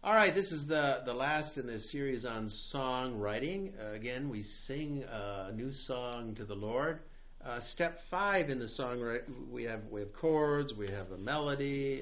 All right, this is the last in this series on songwriting. Again, we sing a new song to the Lord. Step 5 in the song, we have chords, we have a melody,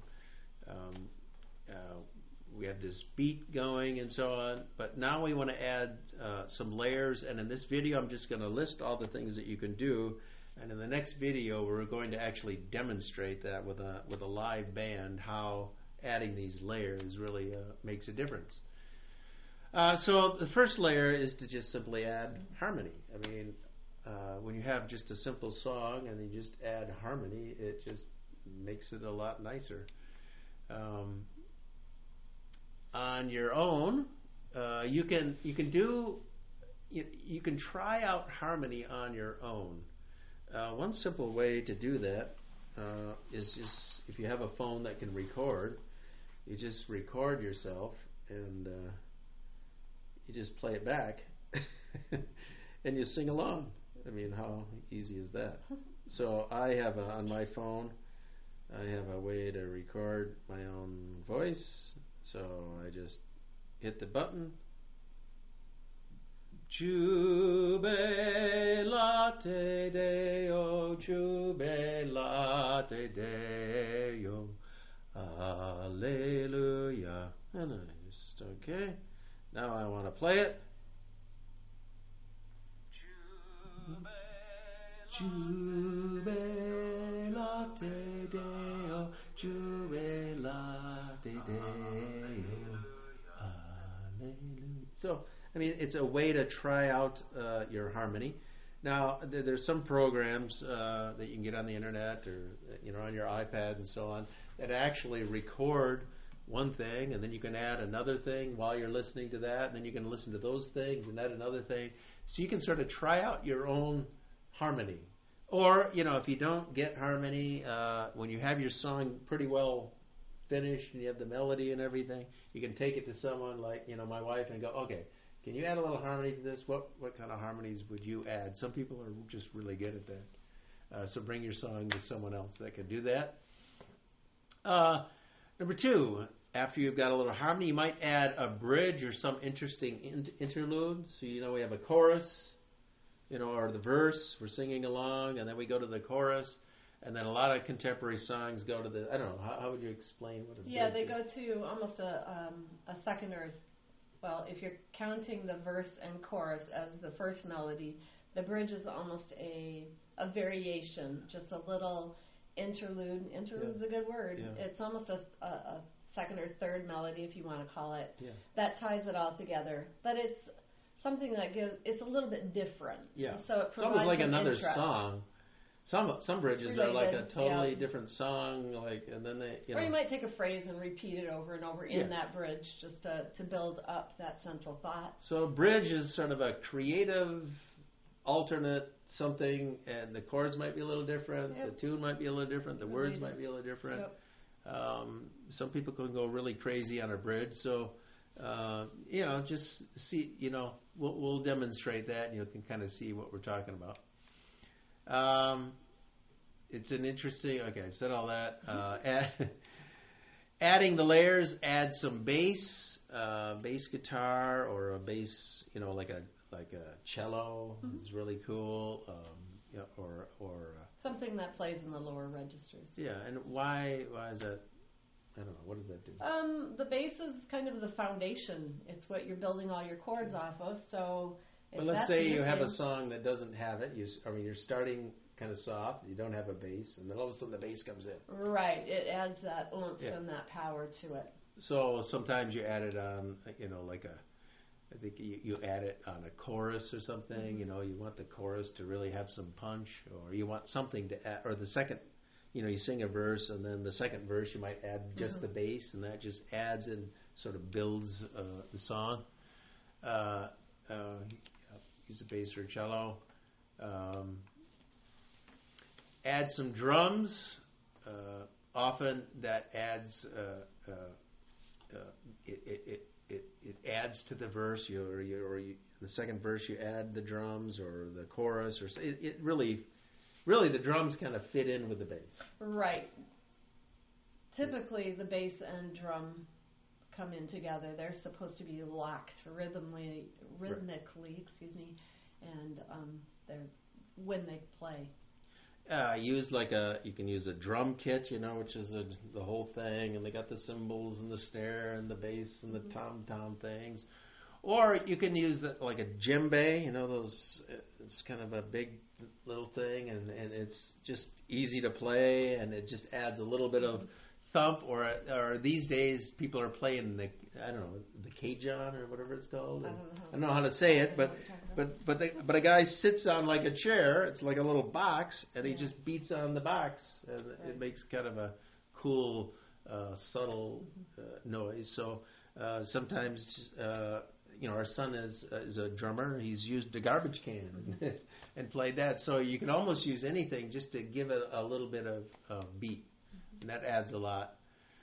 we have this beat going and so on. But now we want to add some layers. And in this video, I'm just going to list all the things that you can do. And in the next video, we're going to actually demonstrate that with a live band, how adding these layers really makes a difference. So the first layer is to just simply add harmony. I mean, when you have just a simple song and you just add harmony, it just makes it a lot nicer. On your own, you can try out harmony on your own. One simple way to do that is just, if you have a phone that can record, you just record yourself and you just play it back and you sing along. I mean, how easy is that? So I have on my phone, I have a way to record my own voice. So I just hit the button. Jubilate Deo, jubilate Deo. Hallelujah. And I just, okay. Now I want to play it. Jubilate Deo, jubilate Deo. Hallelujah. So, I mean, it's a way to try out your harmony. Now, there's some programs that you can get on the internet or on your iPad and so on that actually record one thing, and then you can add another thing while you're listening to that, and then you can listen to those things and add another thing. So you can sort of try out your own harmony. Or, if you don't get harmony, when you have your song pretty well finished and you have the melody and everything, you can take it to someone like, my wife and go, okay, can you add a little harmony to this? What kind of harmonies would you add? Some people are just really good at that. So bring your song to someone else that can do that. Number 2, after you've got a little harmony, you might add a bridge or some interesting interlude. So, we have a chorus, or the verse, we're singing along, and then we go to the chorus. And then a lot of contemporary songs go to the, I don't know, how would you explain what a bridge is? Yeah, they go to almost a second or, well, if you're counting the verse and chorus as the first melody, the bridge is almost a variation, just a little interlude. Interlude's a good word. Yeah. It's almost a second or third melody, if you want to call it, that ties it all together. But it's something that it's a little bit different. Yeah. So it provides it's almost like another interest. Song. Some bridges are like a totally different song, and then they, Or you might take a phrase and repeat it over and over in that bridge, just to build up that central thought. So bridge is sort of a creative, alternate something, and the chords might be a little different, the tune might be a little different, the words might be a little different. Yep. Some people can go really crazy on a bridge, so just see, we'll demonstrate that, and you can kind of see what we're talking about. It's an interesting. Okay, I've said all that. Adding the layers, add some bass guitar, or a bass, like a cello is really cool. Or something that plays in the lower registers. Yeah, and why is that? I don't know. What does that do? The bass is kind of the foundation. It's what you're building all your chords off of. So. But let's say you have a song that doesn't have it. You're starting kind of soft. You don't have a bass, and then all of a sudden the bass comes in. Right. It adds that oomph and that power to it. So sometimes you add it on, I think you add it on a chorus or something. Mm-hmm. You want the chorus to really have some punch, or you want something to add, or the second, you sing a verse, and then the second verse you might add just the bass, and that just adds and sort of builds the song. Use a bass or a cello. Add some drums. Often that adds it adds to the verse. The second verse you add the drums or the chorus, or it really the drums kind of fit in with the bass. Right. Typically, the bass and drum come in together. They're supposed to be locked rhythmically, and they're when they play. You can use a drum kit, which is the whole thing, and they got the cymbals and the snare and the bass and the tom-tom things. Or you can use like a djembe, those. It's kind of a big little thing, and it's just easy to play, and it just adds a little bit of thump. Or these days people are playing the Cajun or whatever it's called. I don't know how to say it, but a guy sits on like a chair. It's like a little box, and he just beats on the box, and it makes kind of a cool, subtle noise. So sometimes. Our son is a drummer. He's used a garbage can and played that. So you can almost use anything just to give it a little bit of beat, and that adds a lot.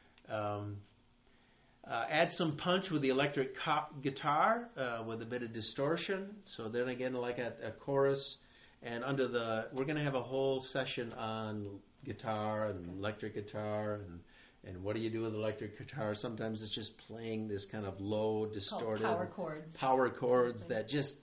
Add some punch with the electric guitar with a bit of distortion. So then again, like a chorus, and we're going to have a whole session on guitar and electric guitar and what do you do with electric guitar? Sometimes it's just playing this kind of low, distorted power chords that just,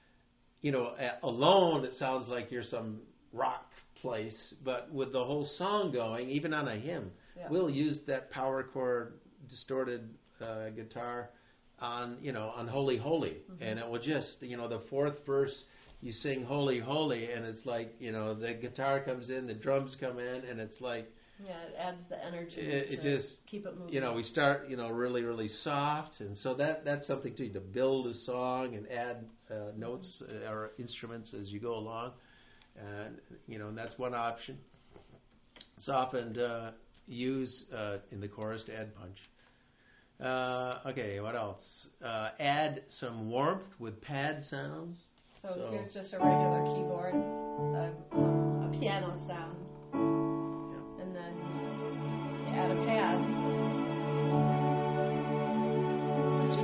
alone it sounds like you're some rock place, but with the whole song going, even on a hymn, we'll use that power chord distorted guitar on Holy Holy, and it will just, the fourth verse you sing Holy Holy, and it's like, the guitar comes in, the drums come in, and it's like. Yeah, it adds the energy. It just keep it moving. We start, really, really soft, and so that's something too, to build a song and add notes or instruments as you go along, and and that's one option. It's often used in the chorus to add punch. Okay, what else? Add some warmth with pad sounds. So here's just a regular keyboard, a piano sound. Add a pad. So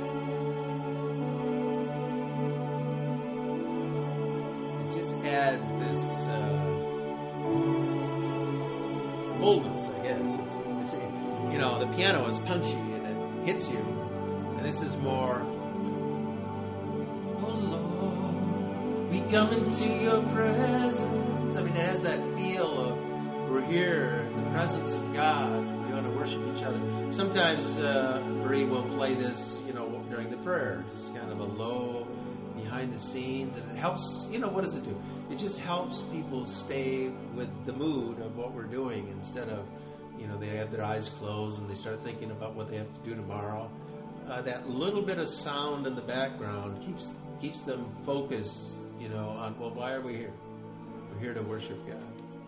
it just adds this boldness, I guess. It's the piano is punchy and it hits you, and this is more. Oh Lord, we come into your presence. I mean, it has that feel of we're here. Presence of God. We want to worship each other. Sometimes Marie will play this, during the prayer. Just kind of a low, behind the scenes, and it helps. What does it do? It just helps people stay with the mood of what we're doing instead of, they have their eyes closed and they start thinking about what they have to do tomorrow. That little bit of sound in the background keeps them focused, on why are we here? We're here to worship God.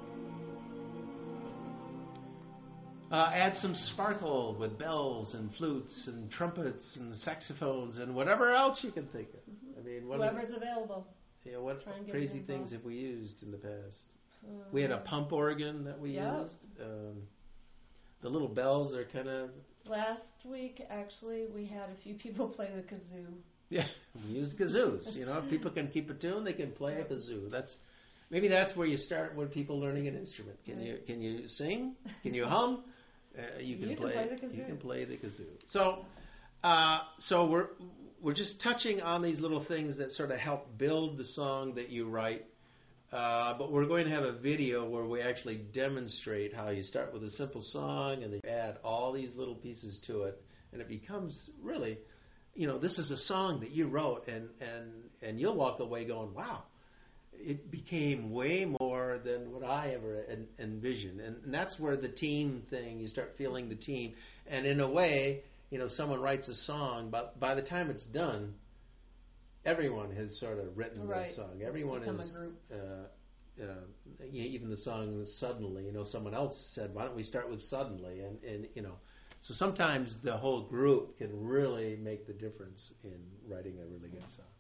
Add some sparkle with bells and flutes and trumpets and saxophones and whatever else you can think of. I mean, whoever's available. What crazy things have we used in the past? We had a pump organ that we used. The little bells are kind of. Last week, actually, we had a few people play the kazoo. Yeah, we used kazoos. If people can keep a tune, they can play a kazoo. Maybe that's where you start with people learning an instrument. Can you sing? Can you hum? You can play the kazoo. So we're just touching on these little things that sort of help build the song that you write. But we're going to have a video where we actually demonstrate how you start with a simple song and then you add all these little pieces to it, and it becomes really, this is a song that you wrote, and you'll walk away going, wow. It became way more than what I ever envisioned. And that's where the team thing, you start feeling the team. And in a way, someone writes a song, but by the time it's done, everyone has sort of written the song. Everyone is, even the song Suddenly, someone else said, why don't we start with Suddenly? And so sometimes the whole group can really make the difference in writing a really good song.